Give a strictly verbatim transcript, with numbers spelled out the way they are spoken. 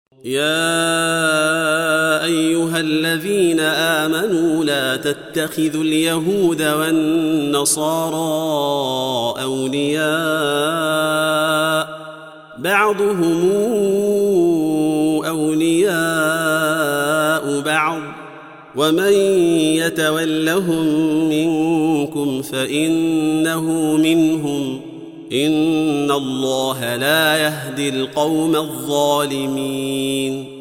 يا أيها الذين آمنوا لا تتخذوا اليهود والنصارى أولياء بعضهم أولياء بعض ومن يتولهم منكم فإنه منهم إن الله لا يهدي القوم الظالمين